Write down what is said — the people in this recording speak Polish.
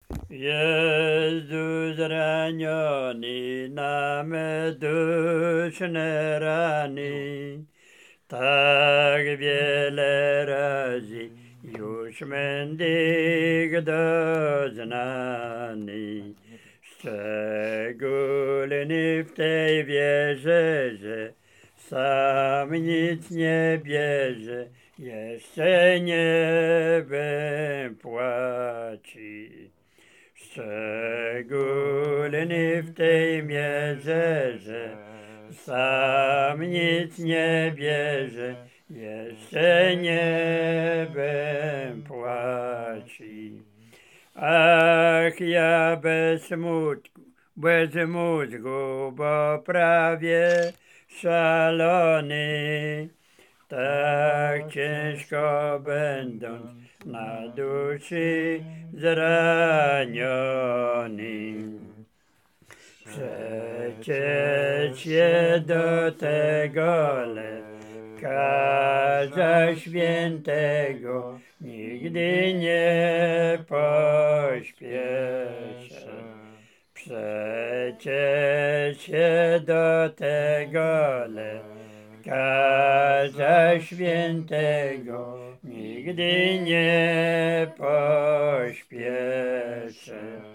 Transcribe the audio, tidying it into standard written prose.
Jezus raniony na meduszne rany, tak wiele razy już mędyk doznany. Szczególny w tej wierze, że sam nic nie bierze, jeszcze niebem płaci. Szczególny w tej mierze, że sam nic nie bierze, jeszcze niebem płaci. Ach, ja bez smutku, bez mózgu, bo prawie szalony, tak ciężko będąc na duszy zraniony. Przecież się do tego lekarza świętego nigdy nie pośpieszę. Przecież się do tego lekarza świętego nigdy nie pośpieszę.